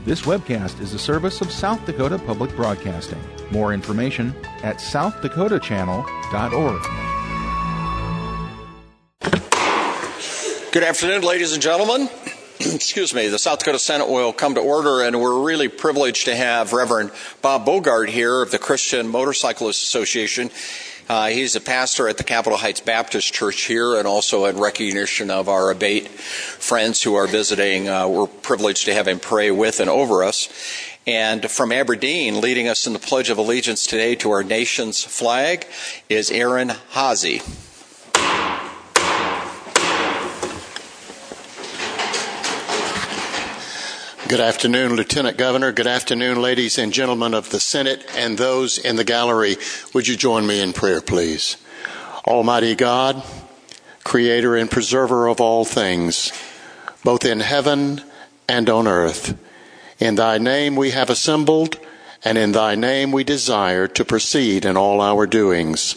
This webcast is a service of South Dakota Public Broadcasting. More information at southdakotachannel.org. Good afternoon, ladies and gentlemen. Excuse me. The South Dakota Senate will come to order, and we're really privileged to have Reverend Bob Bogart here of the Christian Motorcyclists Association. He's a pastor at the Capitol Heights Baptist Church here, and also in recognition of our Abate friends who are visiting, we're privileged to have him pray with and over us. And from Aberdeen, leading us in the Pledge of Allegiance today to our nation's flag, is Aaron Haase. Good afternoon, Lieutenant Governor. Good afternoon, ladies and gentlemen of the Senate and those in the gallery. Would you join me in prayer, please? Almighty God, creator and preserver of all things, both in heaven and on earth, in thy name we have assembled, and in thy name we desire to proceed in all our doings.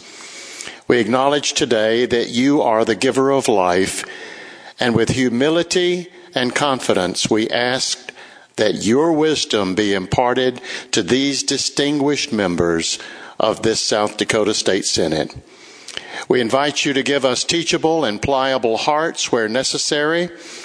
We acknowledge today that you are the giver of life, and with humility and confidence we ask that your wisdom be imparted to these distinguished members of this South Dakota State Senate. We invite you to give us teachable and pliable hearts where necessary.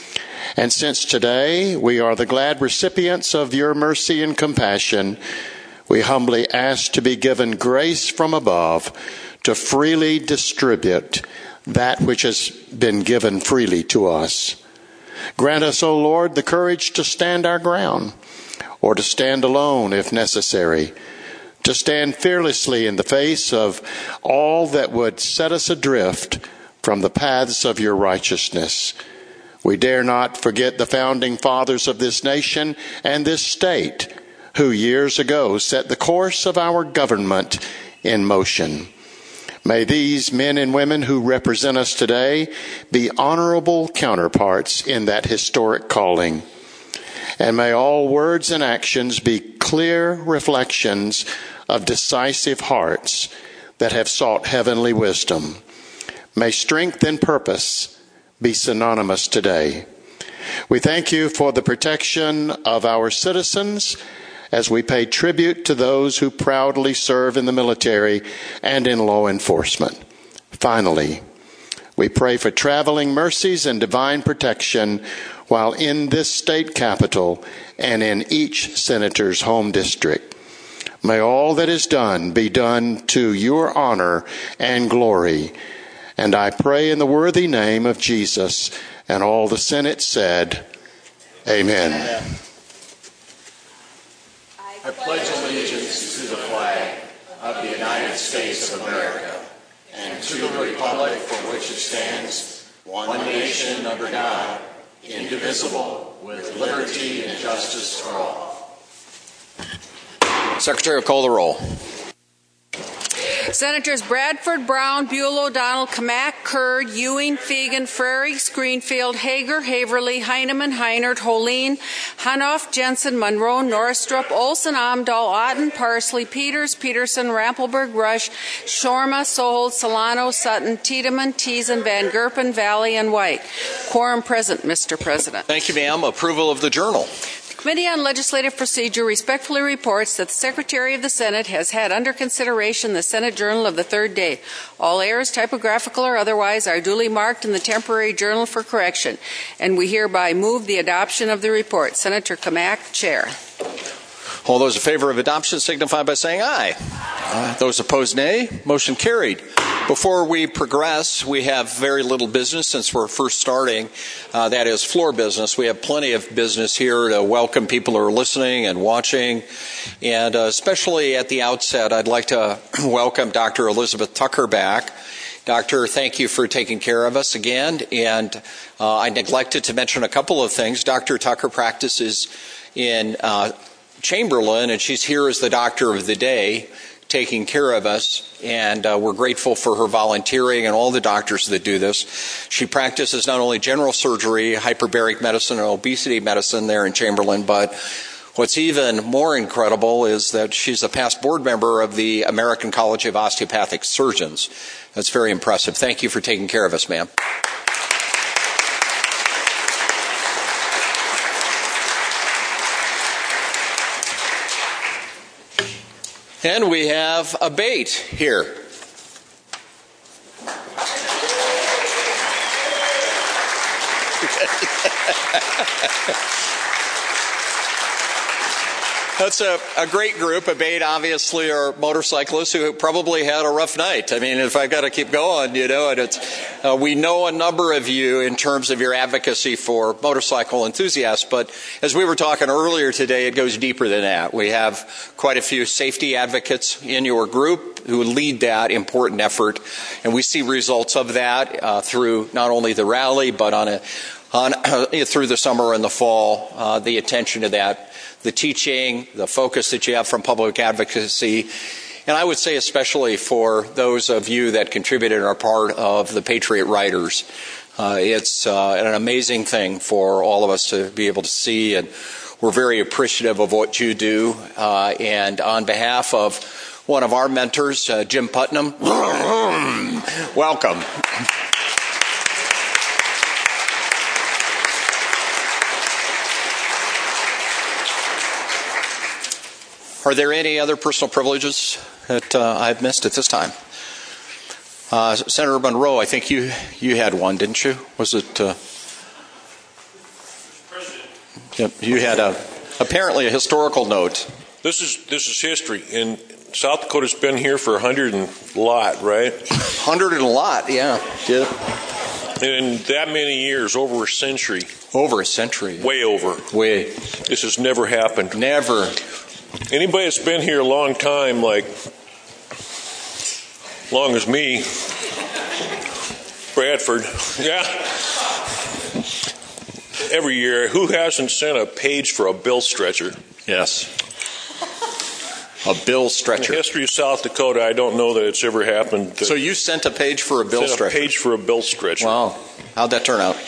And since today we are the glad recipients of your mercy and compassion, we humbly ask to be given grace from above to freely distribute that which has been given freely to us. Grant us, O Lord, the courage to stand our ground, or to stand alone if necessary, to stand fearlessly in the face of all that would set us adrift from the paths of your righteousness. We dare not forget the founding fathers of this nation and this state, who years ago set the course of our government in motion. May these men and women who represent us today be honorable counterparts in that historic calling. And may all words and actions be clear reflections of decisive hearts that have sought heavenly wisdom. May strength and purpose be synonymous today. We thank you for the protection of our citizens as we pay tribute to those who proudly serve in the military and in law enforcement. Finally, we pray for traveling mercies and divine protection while in this state capitol and in each senator's home district. May all that is done be done to your honor and glory. And I pray in the worthy name of Jesus, and all the Senate said, Amen. Amen. I pledge allegiance to the flag of the United States of America and to the republic for which it stands, one nation under God, indivisible, with liberty and justice for all. Secretary will call the roll. Senators Bradford, Brown, Buell, O'Donnell, Kamak, Kurd, Ewing, Fegan, Frerichs, Greenfield, Hager, Haverly, Heineman, Heinert, Holeen, Hanoff, Jensen, Monroe, Norristrup, Olson, Amdahl, Otten, Parsley, Peters, Peterson, Rampelberg, Rush, Shorma, Sohold, Solano, Sutton, Tiedemann, Teason, Van Gerpen, Valley, and White. Quorum present, Mr. President. Thank you, ma'am. Approval of the journal. The Committee on Legislative Procedure respectfully reports that the Secretary of the Senate has had under consideration the Senate Journal of the third day. All errors, typographical or otherwise, are duly marked in the temporary journal for correction, and we hereby move the adoption of the report. Senator Kamak, Chair. All those in favor of adoption signify by saying aye. Those opposed, nay. Motion carried. Before we progress, we have very little business since we're first starting. That is floor business. We have plenty of business here to welcome people who are listening and watching. And especially at the outset, I'd like to welcome Dr. Elizabeth Tucker back. Doctor, thank you for taking care of us again. And I neglected to mention a couple of things. Dr. Tucker practices in Chamberlain, and she's here as the doctor of the day, taking care of us, and we're grateful for her volunteering and all the doctors that do this. She practices not only general surgery, hyperbaric medicine, and obesity medicine there in Chamberlain, but what's even more incredible is that she's a past board member of the American College of Osteopathic Surgeons. That's very impressive. Thank you for taking care of us, ma'am. And we have Abate here. That's a great group. Abate obviously are motorcyclists who probably had a rough night. I mean, if I've got to keep going, and it's we know a number of you in terms of your advocacy for motorcycle enthusiasts, but as we were talking earlier today, it goes deeper than that. We have quite a few safety advocates in your group who lead that important effort, and we see results of that through not only the rally, but through the summer and the fall, the attention to that, the teaching, the focus that you have from public advocacy, and I would say especially for those of you that contributed and are part of the Patriot Riders. It's an amazing thing for all of us to be able to see, and we're very appreciative of what you do. And on behalf of one of our mentors, Jim Putnam, welcome. Are there any other personal privileges that I've missed at this time? Senator Monroe, I think you had one, didn't you? Was it? Yep, you had apparently a historical note. This is history, and South Dakota's been here for 100 and a lot, right? 100 and a lot, yeah. In that many years, over a century. Over a century. Way over. Way. This has never happened. Never. Anybody that's been here a long time, like long as me, Bradford, yeah. Every year, who hasn't sent a page for a bill stretcher? Yes. A bill stretcher. In the history of South Dakota, I don't know that it's ever happened. So you sent a page for a bill stretcher? Sent a page for a bill stretcher. Wow. How'd that turn out?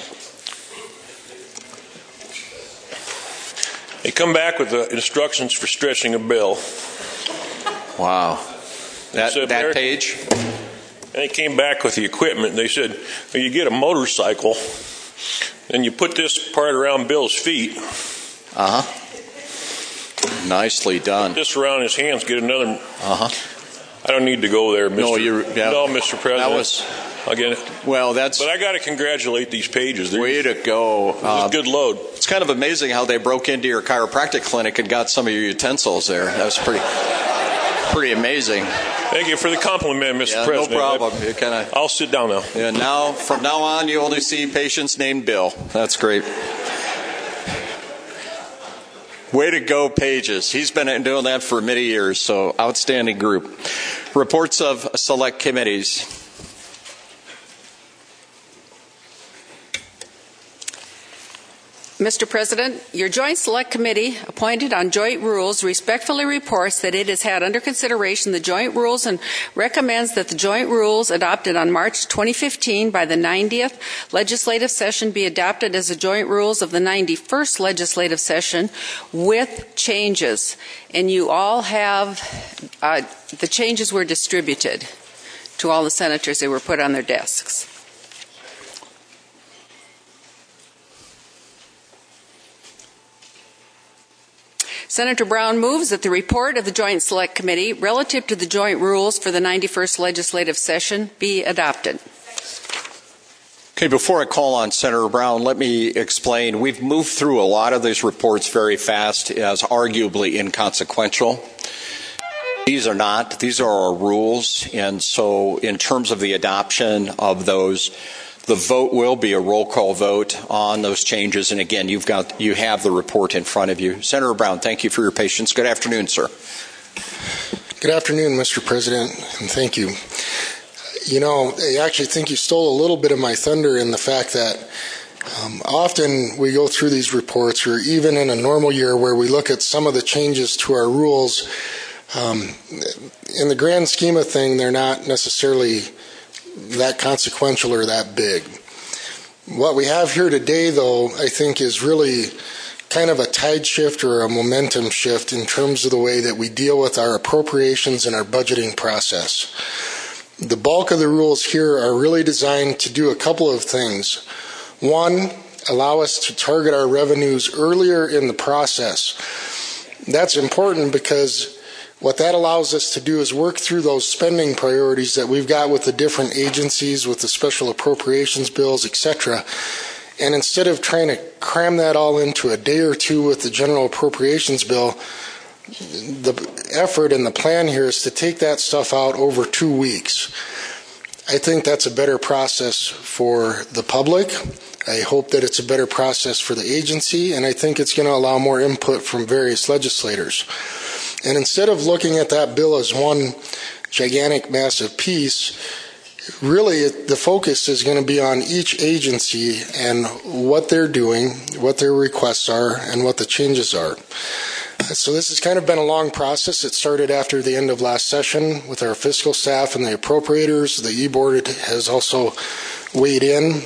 They come back with the instructions for stretching a bill. Wow. That page? And they came back with the equipment. They said, well, you get a motorcycle, and you put this part around Bill's feet. Uh-huh. Nicely done. Put this around his hands, get another. Uh-huh. I don't need to go there, Mr. No, Mr. President. That was... Again, but I got to congratulate these pages. Way to go! A good load. It's kind of amazing how they broke into your chiropractic clinic and got some of your utensils there. That was pretty amazing. Thank you for the compliment, Mr. President. No problem. I'll sit down now. Yeah. From now on, you only see patients named Bill. That's great. Way to go, Pages. He's been doing that for many years. So outstanding group. Reports of select committees. Mr. President, your Joint Select Committee, appointed on Joint Rules, respectfully reports that it has had under consideration the Joint Rules and recommends that the Joint Rules adopted on March 2015 by the 90th Legislative Session be adopted as the Joint Rules of the 91st Legislative Session with changes. And you all have, the changes were distributed to all the senators. They were put on their desks. Senator Brown moves that the report of the Joint Select Committee relative to the joint rules for the 91st legislative session be adopted. Okay, before I call on Senator Brown, let me explain. We've moved through a lot of these reports very fast as arguably inconsequential. These are not. These are our rules. And so in terms of the adoption of those, the vote will be a roll call vote on those changes. And again, you have the report in front of you. Senator Brown, thank you for your patience. Good afternoon, sir. Good afternoon, Mr. President, and thank you. You know, I actually think you stole a little bit of my thunder in the fact that often we go through these reports, or even in a normal year where we look at some of the changes to our rules. In the grand scheme of things, they're not necessarily that consequential or that big. What we have here today, though, I think is really kind of a tide shift or a momentum shift in terms of the way that we deal with our appropriations and our budgeting process. The bulk of the rules here are really designed to do a couple of things. One, allow us to target our revenues earlier in the process. That's important because What that allows us to do is work through those spending priorities that we've got with the different agencies, with the special appropriations bills, etc. And instead of trying to cram that all into a day or two with the general appropriations bill, the effort and the plan here is to take that stuff out over 2 weeks. I think that's a better process for the public. I hope that it's a better process for the agency, and I think it's going to allow more input from various legislators. And instead of looking at that bill as one gigantic, massive piece, really the focus is going to be on each agency and what they're doing, what their requests are, and what the changes are. So this has kind of been a long process. It started after the end of last session with our fiscal staff and the appropriators. The e-board has also weighed in.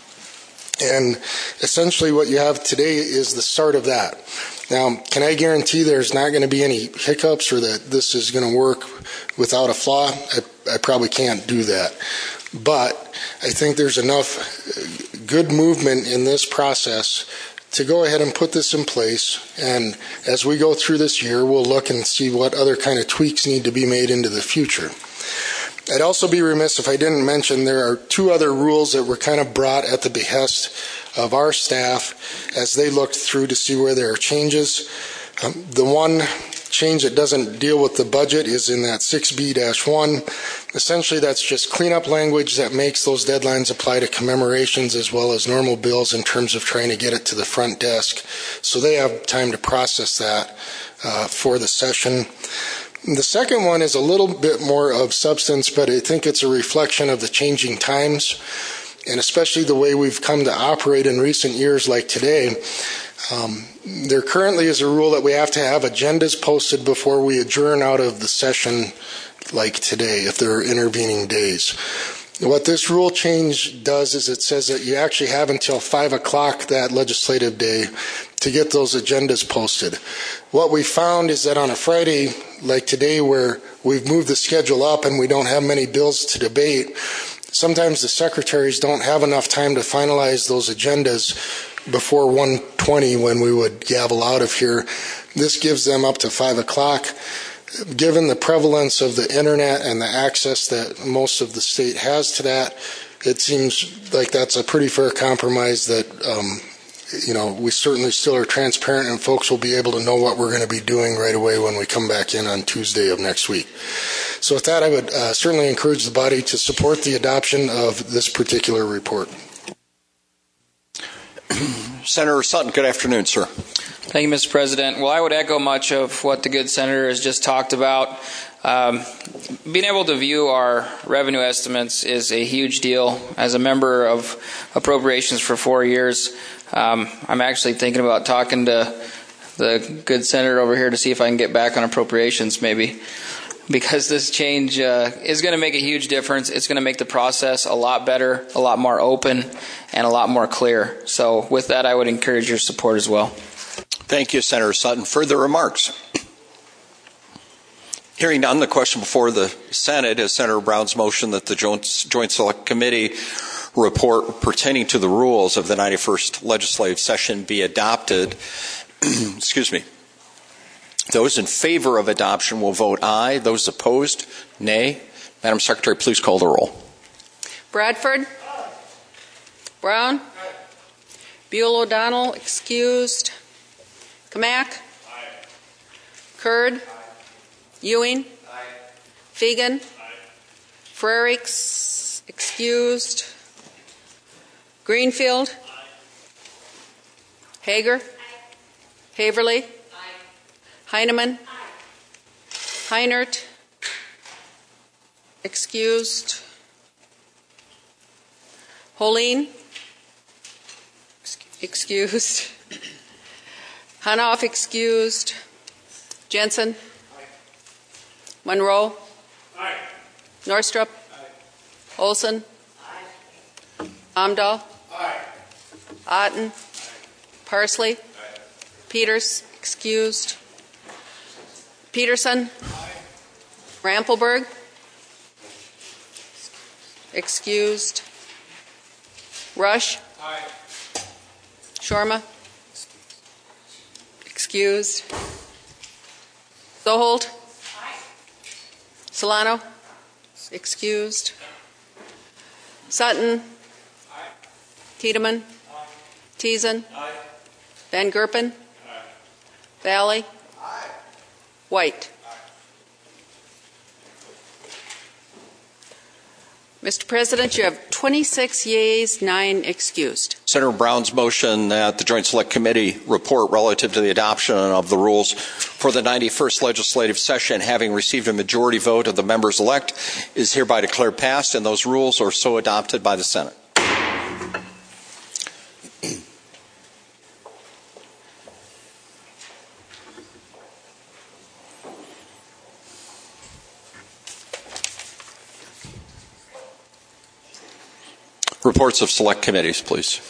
And essentially what you have today is the start of that. Now, can I guarantee there's not going to be any hiccups or that this is going to work without a flaw? I probably can't do that. But I think there's enough good movement in this process to go ahead and put this in place. And as we go through this year, we'll look and see what other kind of tweaks need to be made into the future. I'd also be remiss if I didn't mention there are 2 other rules that were kind of brought at the behest of our staff as they looked through to see where there are changes. The one change that doesn't deal with the budget is in that 6B-1. Essentially, that's just cleanup language that makes those deadlines apply to commemorations as well as normal bills in terms of trying to get it to the front desk. So they have time to process that for the session. The second one is a little bit more of substance, but I think it's a reflection of the changing times, and especially the way we've come to operate in recent years like today. There currently is a rule that we have to have agendas posted before we adjourn out of the session like today, if there are intervening days. What this rule change does is it says that you actually have until 5 o'clock that legislative day to get those agendas posted. What we found is that on a Friday like today, where we've moved the schedule up and we don't have many bills to debate, sometimes the secretaries don't have enough time to finalize those agendas before 1:20 when we would gavel out of here. This gives them up to 5 o'clock. Given the prevalence of the internet and the access that most of the state has to that, it seems like that's a pretty fair compromise that, we certainly still are transparent and folks will be able to know what we're going to be doing right away when we come back in on Tuesday of next week. So with that, I would certainly encourage the body to support the adoption of this particular report. Senator Sutton, good afternoon, sir. Thank you, Mr. President. Well, I would echo much of what the good senator has just talked about. Being able to view our revenue estimates is a huge deal. As a member of appropriations for 4 years, I'm actually thinking about talking to the good senator over here to see if I can get back on appropriations maybe, because this change is going to make a huge difference. It's going to make the process a lot better, a lot more open, and a lot more clear. So with that, I would encourage your support as well. Thank you, Senator Sutton. Further remarks? Hearing none, the question before the Senate is Senator Brown's motion that the Joint Select Committee report pertaining to the rules of the 91st legislative session be adopted. Excuse me. Those in favor of adoption will vote aye. Those opposed, nay. Madam Secretary, please call the roll. Bradford? Brown? Buell O'Donnell, excused. Kamak? Kurd? Ewing? Fegan? Frerichs, excused. Greenfield? Hager? Haverly? Heineman? Heinert? Excused. Holeen? Excused. Hanoff, excused. Jensen? Monroe? Aye. Norstrup? Aye. Olson? Aye. Amdahl? Aye. Otten? Aye. Parsley? Aye. Peters, excused. Peterson? Aye. Rampelberg? Excused. Rush? Aye. Shorma? Excused. Soholt? Aye. Solano? Excused. Sutton? Tiedemann? Teason? Van Gerpen? Valley? White? Mr. President, you have 26 yeas, 9 excused. Senator Brown's motion that the Joint Select Committee report relative to the adoption of the rules for the 91st legislative session, having received a majority vote of the members elect, is hereby declared passed, and those rules are so adopted by the Senate. Reports of select committees, please.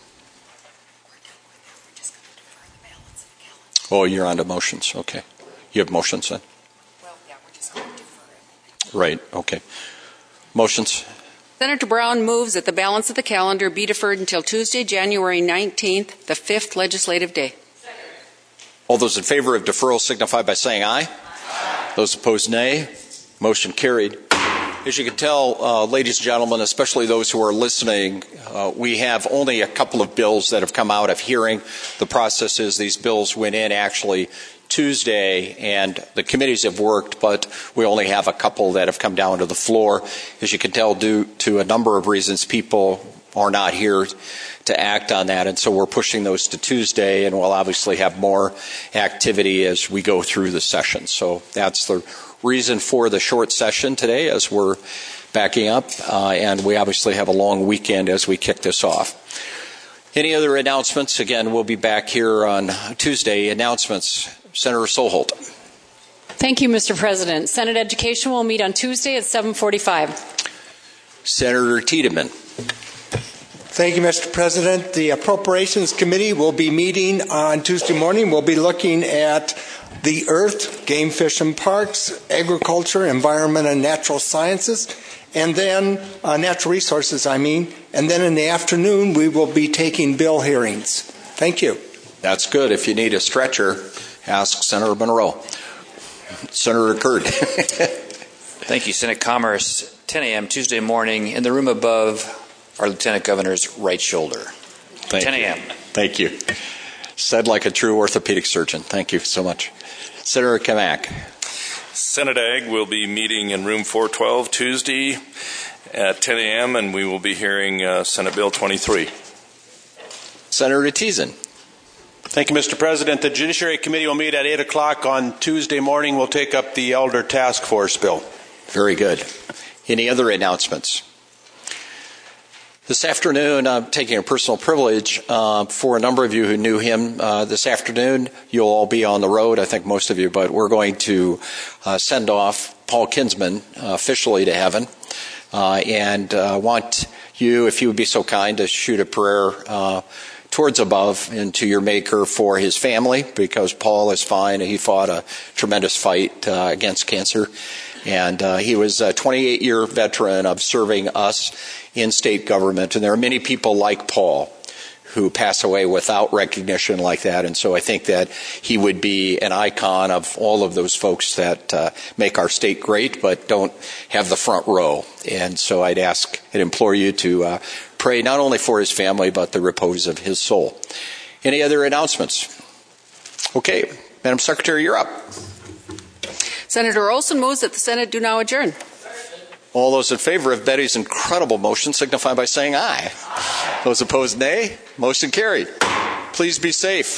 Oh, you're on to motions. Okay. You have motions then? Well, yeah, we're just going to defer it. Right. Okay. Motions? Senator Brown moves that the balance of the calendar be deferred until Tuesday, January 19th, the 5th legislative day. All those in favor of deferral signify by saying aye. Aye. Those opposed, nay. Motion carried. As you can tell, ladies and gentlemen, especially those who are listening, we have only a couple of bills that have come out of hearing. The process is these bills went in actually Tuesday, and the committees have worked, but we only have a couple that have come down to the floor. As you can tell, due to a number of reasons, people are not here to act on that, and so we're pushing those to Tuesday, and we'll obviously have more activity as we go through the session. So that's the reason for the short session today as we're backing up, and we obviously have a long weekend as we kick this off. Any other announcements? Again, we'll be back here on Tuesday. Announcements. Senator Soholt. Thank you, Mr. President. Senate Education will meet on Tuesday at 7:45. Senator Tiedemann. Thank you, Mr. President. The Appropriations Committee will be meeting on Tuesday morning. We'll be looking at the Earth, Game, Fish, and Parks, Agriculture, Environment, and Natural Sciences, and then Natural Resources, and then in the afternoon we will be taking bill hearings. Thank you. That's good. If you need a stretcher, ask Senator Monroe. Senator Curd. Thank you. Senate Commerce, 10 a.m. Tuesday morning in the room above our Lieutenant Governor's right shoulder. 10 a.m. Thank you. Said like a true orthopedic surgeon. Thank you so much. Senator Kamak. Senate Ag will be meeting in room 412 Tuesday at 10 a.m. and we will be hearing Senate Bill 23. Senator Teason. Thank you, Mr. President. The Judiciary Committee will meet at 8 o'clock on Tuesday morning. We'll take up the Elder Task Force bill. Very good. Any other announcements? This afternoon, I'm taking a personal privilege for a number of you who knew him. This afternoon, you'll all be on the road, I think most of you, but we're going to send off Paul Kinsman officially to heaven. And want you, if you would be so kind, to shoot a prayer towards above and to your Maker for his family, because Paul is fine. He fought a tremendous fight against cancer. And he was a 28-year veteran of serving us in state government. And there are many people like Paul who pass away without recognition like that. And so I think that he would be an icon of all of those folks that make our state great but don't have the front row. And so I'd ask and implore you to pray not only for his family but the repose of his soul. Any other announcements? Okay, Madam Secretary, you're up. Senator Olson moves that the Senate do now adjourn. All those in favor of Betty's incredible motion signify by saying aye. Those opposed, nay. Motion carried. Please be safe.